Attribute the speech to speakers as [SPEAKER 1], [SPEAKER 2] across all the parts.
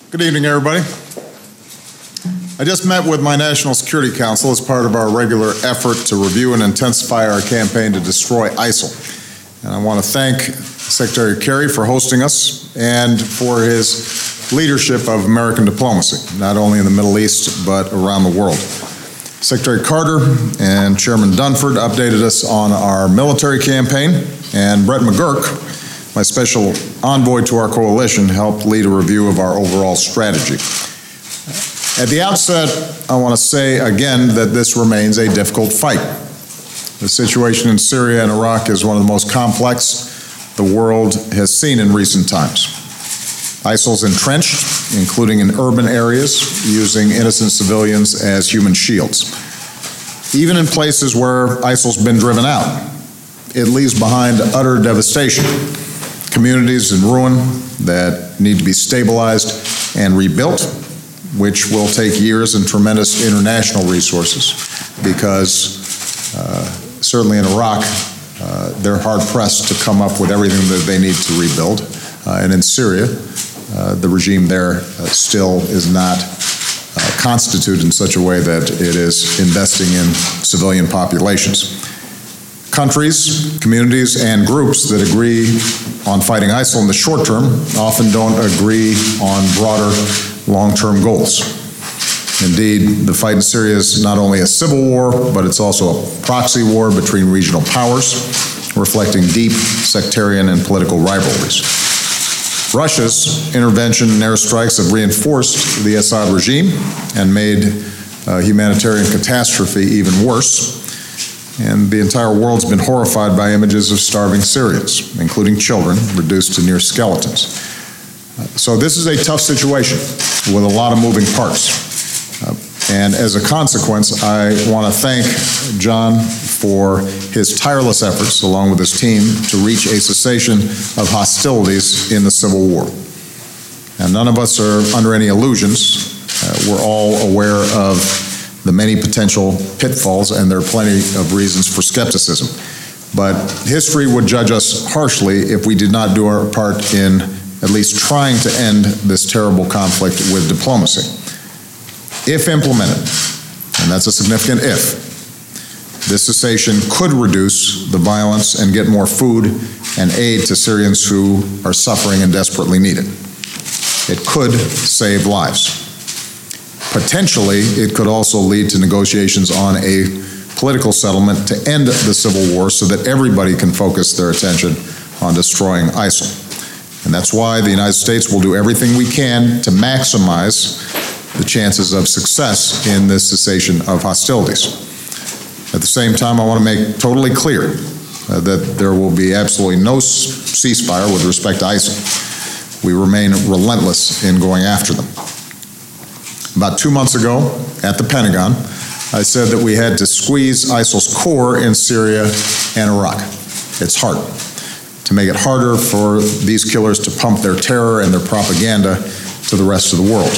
[SPEAKER 1] Good evening, everybody. I just met with my National Security Council as part of our regular effort to review and intensify our campaign to destroy ISIL. And I want to thank Secretary Kerry for hosting us and for his leadership of American diplomacy, not only in the Middle East, but around the world. Secretary Carter and Chairman Dunford updated us on our military campaign, and Brett McGurk, my special envoy to our coalition, helped lead a review of our overall strategy. At the outset, I want to say again that this remains a difficult fight. The situation in Syria and Iraq is one of the most complex the world has seen in recent times. ISIL's entrenched, including in urban areas, using innocent civilians as human shields. Even in places where ISIL's been driven out, it leaves behind utter devastation. Communities in ruin that need to be stabilized and rebuilt, which will take years and tremendous international resources, because certainly in Iraq, they're hard-pressed to come up with everything that they need to rebuild. And in Syria, the regime there still is not constituted in such a way that it is investing in civilian populations. Countries, communities, and groups that agree on fighting ISIL in the short term often don't agree on broader long-term goals. Indeed, the fight in Syria is not only a civil war, but it's also a proxy war between regional powers, reflecting deep sectarian and political rivalries. Russia's intervention and airstrikes have reinforced the Assad regime and made humanitarian catastrophe even worse. And the entire world's been horrified by images of starving Syrians, including children, reduced to near skeletons. So this is a tough situation with a lot of moving parts. And as a consequence, I want to thank John for his tireless efforts, along with his team, to reach a cessation of hostilities in the civil war. And none of us are under any illusions. We're all aware of the many potential pitfalls, and there are plenty of reasons for skepticism. But history would judge us harshly if we did not do our part in at least trying to end this terrible conflict with diplomacy. If implemented, and that's a significant if, this cessation could reduce the violence and get more food and aid to Syrians who are suffering and desperately need it. It could save lives. Potentially, it could also lead to negotiations on a political settlement to end the civil war so that everybody can focus their attention on destroying ISIL. And that's why the United States will do everything we can to maximize the chances of success in this cessation of hostilities. At the same time, I want to make totally clear that there will be absolutely no ceasefire with respect to ISIL. We remain relentless in going after them. About 2 months ago, at the Pentagon, I said that we had to squeeze ISIL's core in Syria and Iraq, its heart, to make it harder for these killers to pump their terror and their propaganda to the rest of the world.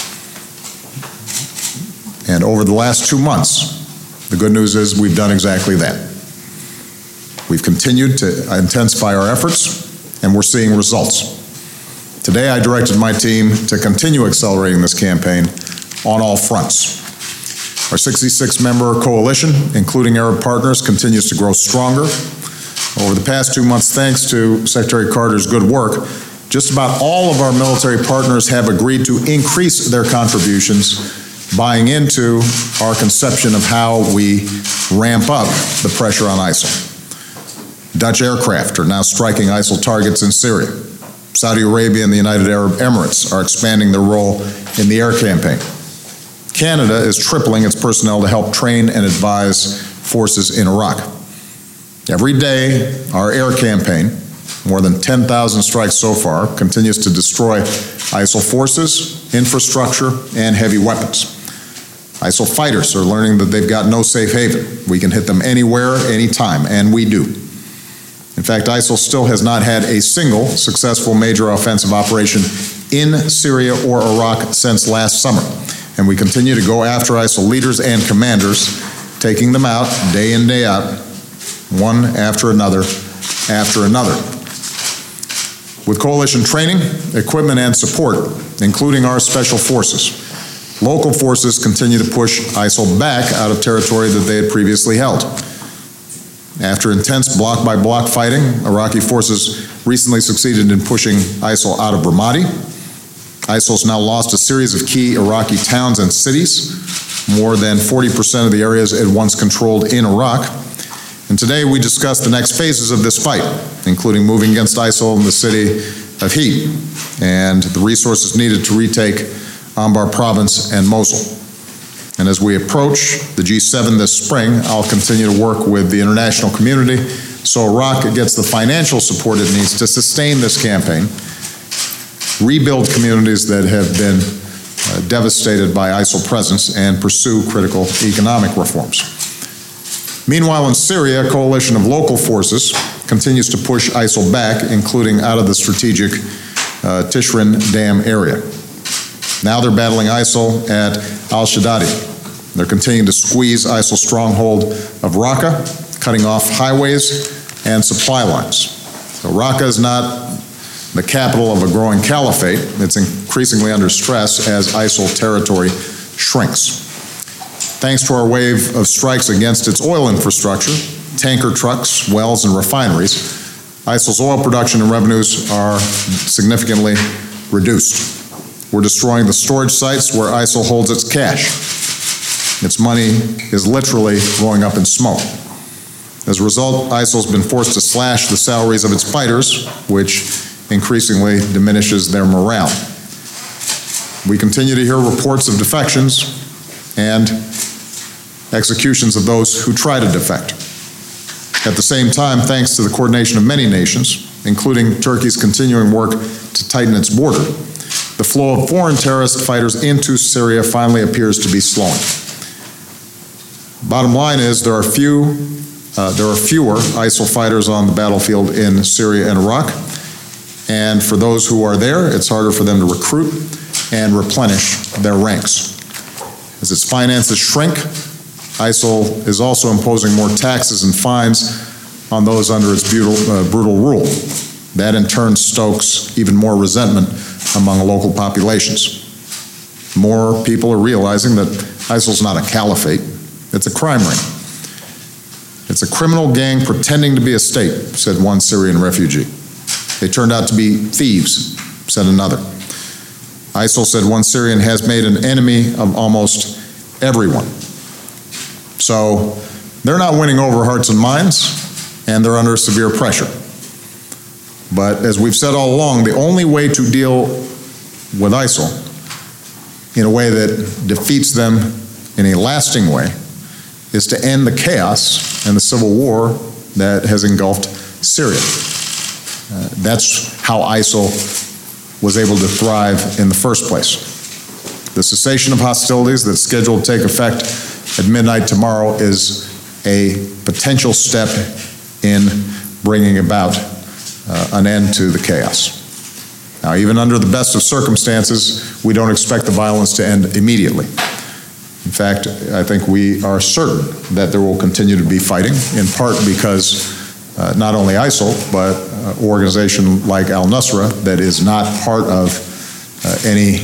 [SPEAKER 1] And over the last 2 months, the good news is we've done exactly that. We've continued to intensify our efforts, and we're seeing results. Today, I directed my team to continue accelerating this campaign on all fronts. Our 66-member coalition, including Arab partners, continues to grow stronger. Over the past 2 months, thanks to Secretary Carter's good work, just about all of our military partners have agreed to increase their contributions, buying into our conception of how we ramp up the pressure on ISIL. Dutch aircraft are now striking ISIL targets in Syria. Saudi Arabia and the United Arab Emirates are expanding their role in the air campaign. Canada is tripling its personnel to help train and advise forces in Iraq. Every day, our air campaign, more than 10,000 strikes so far, continues to destroy ISIL forces, infrastructure, and heavy weapons. ISIL fighters are learning that they've got no safe haven. We can hit them anywhere, anytime, and we do. In fact, ISIL still has not had a single successful major offensive operation in Syria or Iraq since last summer. And we continue to go after ISIL leaders and commanders, taking them out day in, day out, one after another after another. With coalition training, equipment, and support, including our special forces, local forces continue to push ISIL back out of territory that they had previously held. After intense block-by-block fighting, Iraqi forces recently succeeded in pushing ISIL out of Ramadi. ISIL's now lost a series of key Iraqi towns and cities, more than 40% of the areas it once controlled in Iraq. And today we discuss the next phases of this fight, including moving against ISIL in the city of Hitt and the resources needed to retake Anbar province and Mosul. And as we approach the G7 this spring, I'll continue to work with the international community so Iraq gets the financial support it needs to sustain this campaign, rebuild communities that have been devastated by ISIL presence, and pursue critical economic reforms. Meanwhile, in Syria, a coalition of local forces continues to push ISIL back, including out of the strategic Tishrin Dam area. Now they're battling ISIL at al-Shaddadi. They're continuing to squeeze ISIL's stronghold of Raqqa, cutting off highways and supply lines. So Raqqa is not the capital of a growing caliphate. It's increasingly under stress as ISIL territory shrinks. Thanks to our wave of strikes against its oil infrastructure, tanker trucks, wells, and refineries, ISIL's oil production and revenues are significantly reduced. We're destroying the storage sites where ISIL holds its cash. Its money is literally going up in smoke. As a result, ISIL's been forced to slash the salaries of its fighters, which increasingly diminishes their morale. We continue to hear reports of defections and executions of those who try to defect. At the same time, thanks to the coordination of many nations, including Turkey's continuing work to tighten its border, the flow of foreign terrorist fighters into Syria finally appears to be slowing. Bottom line is there are fewer ISIL fighters on the battlefield in Syria and Iraq, and for those who are there, it's harder for them to recruit and replenish their ranks. As its finances shrink, ISIL is also imposing more taxes and fines on those under its brutal rule. That in turn stokes even more resentment among local populations. More people are realizing that ISIL's not a caliphate, it's a crime ring. It's a criminal gang pretending to be a state, said one Syrian refugee. They turned out to be thieves, said another. ISIL, said one Syrian, has made an enemy of almost everyone. So they're not winning over hearts and minds, and they're under severe pressure. But as we've said all along, the only way to deal with ISIL in a way that defeats them in a lasting way is to end the chaos and the civil war that has engulfed Syria. That's how ISIL was able to thrive in the first place. The cessation of hostilities that's scheduled to take effect at midnight tomorrow is a potential step in bringing about an end to the chaos. Now, even under the best of circumstances, we don't expect the violence to end immediately. In fact, I think we are certain that there will continue to be fighting, in part because not only ISIL, but an organization like al-Nusra that is not part of any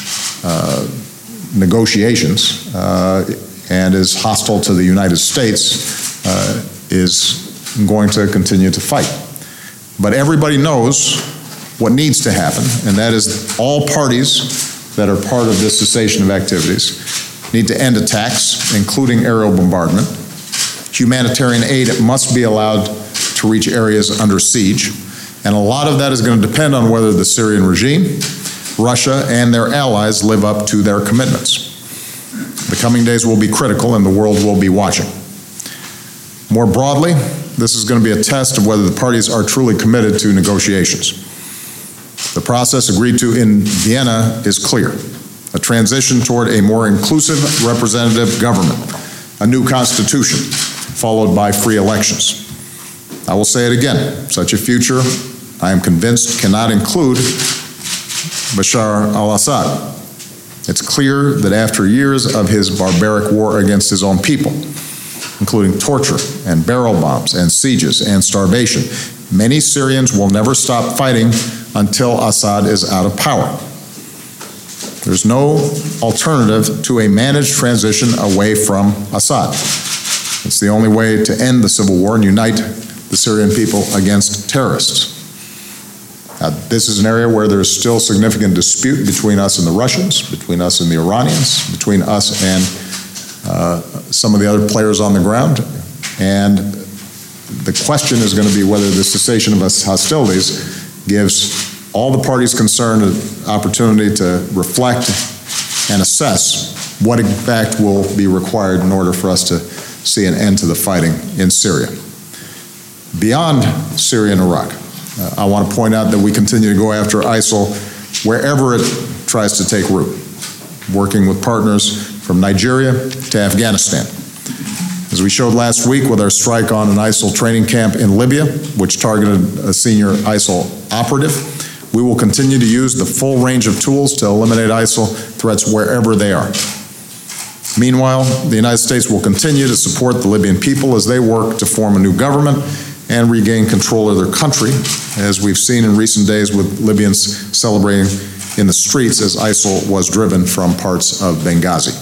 [SPEAKER 1] negotiations and is hostile to the United States is going to continue to fight. But everybody knows what needs to happen, and that is all parties that are part of this cessation of activities need to end attacks, including aerial bombardment. Humanitarian aid must be allowed to reach areas under siege, and a lot of that is going to depend on whether the Syrian regime, Russia, and their allies live up to their commitments. The coming days will be critical, and the world will be watching. More broadly, this is going to be a test of whether the parties are truly committed to negotiations. The process agreed to in Vienna is clear: a transition toward a more inclusive representative government, a new constitution, followed by free elections. I will say it again, such a future, I am convinced, cannot include Bashar al-Assad. It's clear that after years of his barbaric war against his own people, including torture and barrel bombs and sieges and starvation, many Syrians will never stop fighting until Assad is out of power. There's no alternative to a managed transition away from Assad. It's the only way to end the civil war and unite the Syrian people against terrorists. This is an area where there's still significant dispute between us and the Russians, between us and the Iranians, between us and some of the other players on the ground. And the question is going to be whether the cessation of hostilities gives all the parties concerned an opportunity to reflect and assess what in fact will be required in order for us to see an end to the fighting in Syria. Beyond Syria and Iraq, I want to point out that we continue to go after ISIL wherever it tries to take root, working with partners from Nigeria to Afghanistan. As we showed last week with our strike on an ISIL training camp in Libya, which targeted a senior ISIL operative, we will continue to use the full range of tools to eliminate ISIL threats wherever they are. Meanwhile, the United States will continue to support the Libyan people as they work to form a new government and regain control of their country, as we've seen in recent days with Libyans celebrating in the streets as ISIL was driven from parts of Benghazi.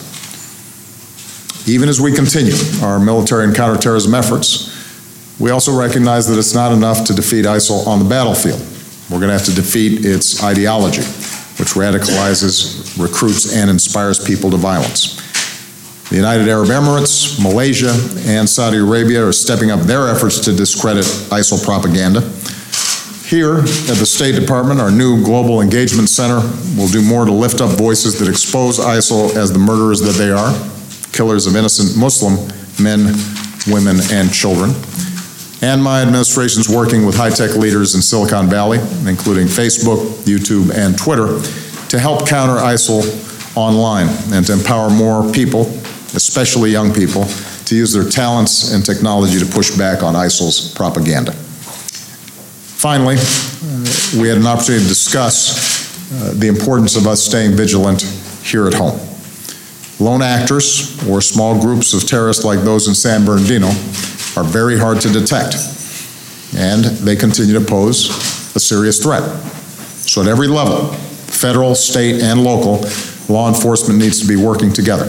[SPEAKER 1] Even as we continue our military and counterterrorism efforts, we also recognize that it's not enough to defeat ISIL on the battlefield. We're going to have to defeat its ideology, which radicalizes, recruits, and inspires people to violence. The United Arab Emirates, Malaysia, and Saudi Arabia are stepping up their efforts to discredit ISIL propaganda. Here at the State Department, our new Global Engagement Center will do more to lift up voices that expose ISIL as the murderers that they are, killers of innocent Muslim men, women, and children. And my administration's working with high-tech leaders in Silicon Valley, including Facebook, YouTube, and Twitter, to help counter ISIL online and to empower more people, especially young people, to use their talents and technology to push back on ISIL's propaganda. Finally, we had an opportunity to discuss the importance of us staying vigilant here at home. Lone actors or small groups of terrorists like those in San Bernardino are very hard to detect, and they continue to pose a serious threat. So at every level, federal, state, and local, law enforcement needs to be working together,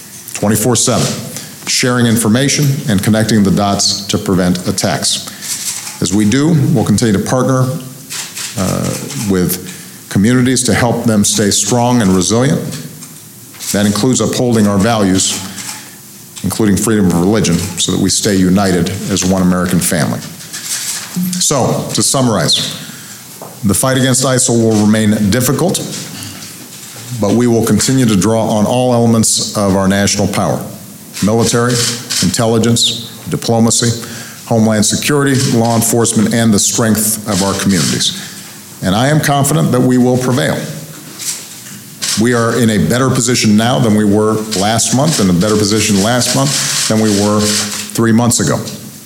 [SPEAKER 1] 24/7, sharing information and connecting the dots to prevent attacks. As we do, we'll continue to partner with communities to help them stay strong and resilient. That includes upholding our values, including freedom of religion, so that we stay united as one American family. So, to summarize, the fight against ISIL will remain difficult, but we will continue to draw on all elements of our national power: military, intelligence, diplomacy, homeland security, law enforcement, and the strength of our communities. And I am confident that we will prevail. We are in a better position now than we were last month, and a better position last month than we were 3 months ago.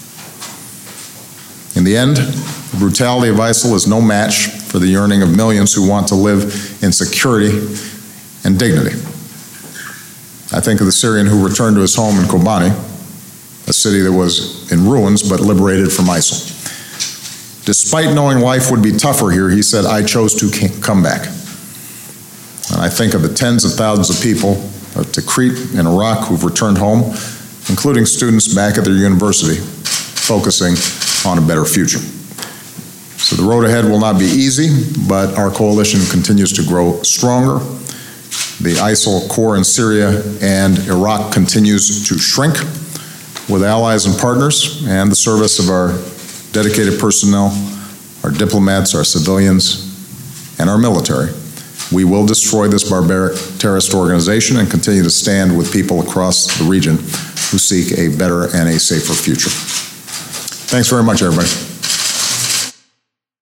[SPEAKER 1] In the end, the brutality of ISIL is no match for the yearning of millions who want to live in security and dignity. I think of the Syrian who returned to his home in Kobani, a city that was in ruins but liberated from ISIL. Despite knowing life would be tougher here, he said, "I chose to come back." And I think of the tens of thousands of people of Tikrit in Iraq who've returned home, including students back at their university, focusing on a better future. So the road ahead will not be easy, but our coalition continues to grow stronger. The ISIL core in Syria and Iraq continues to shrink with allies and partners and the service of our dedicated personnel, our diplomats, our civilians, and our military. We will destroy this barbaric terrorist organization and continue to stand with people across the region who seek a better and a safer future. Thanks very much, everybody.